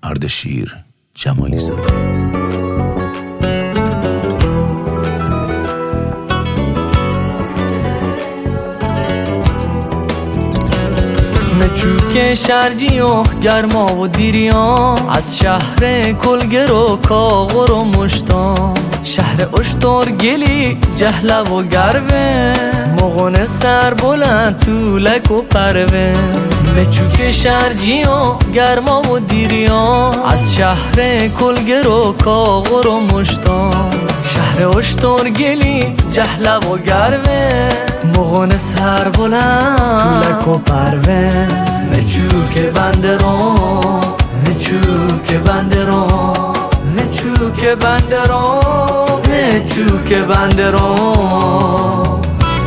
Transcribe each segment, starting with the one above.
اردشیر جمالی زاده. مچوک شرجی و گرما و دیریان، از شهر کلگر و کاغر و مشتان، شهر اشتر گلی جهله و گروه، مغن سر بلند طولک و پروه. مچوک شرجی و گرما و دیریان، از شهر کلگر و کاغر و مشتان، شهر اشتر گلی جهله و گروه، مغن سر بلند طولک و پروه. مچوک بندران، مچوک بندران، مچوک بندران، مچوک بندران.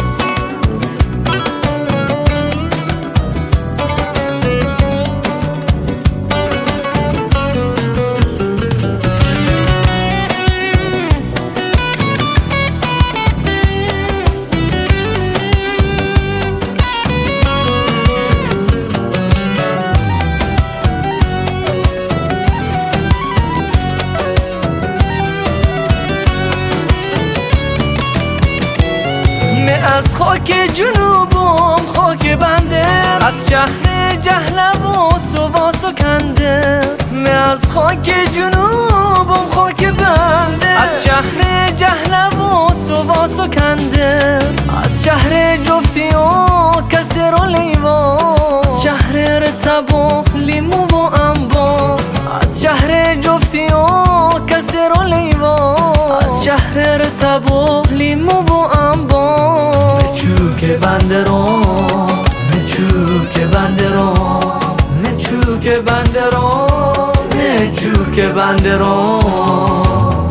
از خاک جنوبم خاک بنده، از شهر جهله و سواس و کنده. از خاک جنوبم خاک بنده، از شهر جهله و سواس و کنده. از شهر جفتی و کسر و لیوان، از شهر رتب و لیمو و انبار، از شهر جفتی و کسر و لیوان، از شهر رتب و لیمو و انبار. مچوک بندران، مچوک بندران، مچوک بندران، مچوک بندران.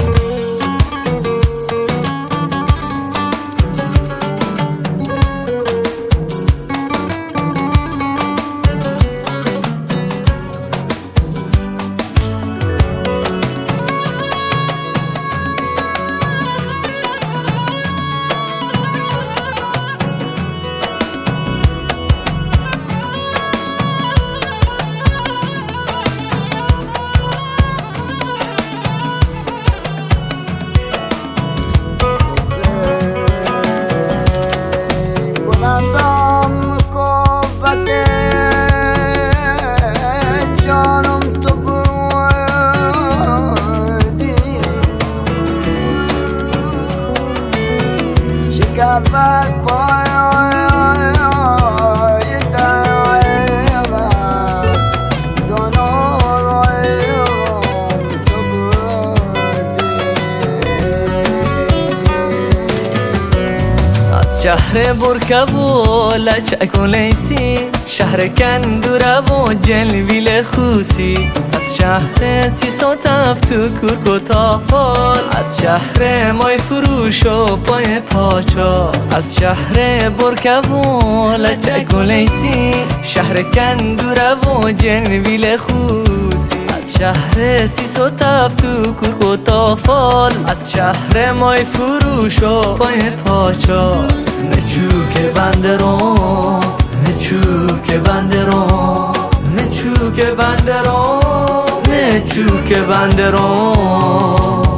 شهر برکب و لچک و لیسی، شهر کندوره و جلویل خوسی، از شهر سیسات افتو کرک و تافال، از شهر مای فروش و پای پاچا، از شهر برکب و لچک و لیسی، شهر کندوره و جلویل خوسی، از شهر سیسات افتو کرک و تافال، از شهر مای فروش و پای پاچا. مچوک بندران، مچوک بندران، مچوک بندران، مچوک بندران.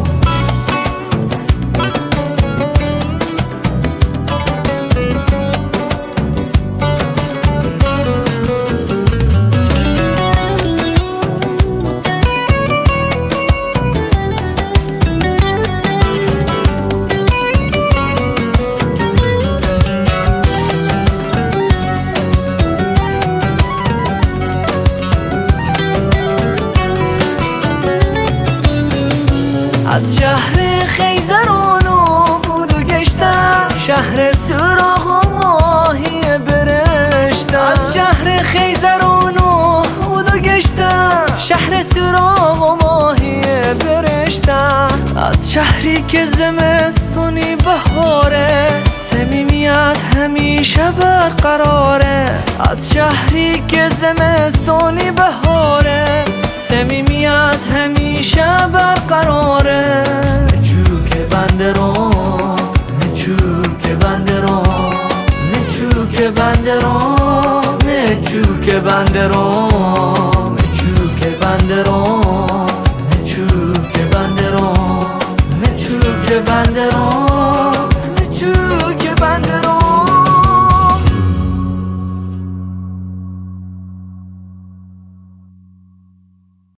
از شهر خیزران و بودو گشتم، شهر سراغ و ماهی برشتم، از شهر خیزران و بودو گشتم، شهر سراغ و ماهی برشتم. از شهری که زمستونی بهاره، صمیمیت همیشه برقراره، از شهری که زمستونی بهاره، صمیمیت همیشه برقراره. مچوک بندران، مچوک بندران، مچوک بندران، مچوک بندران.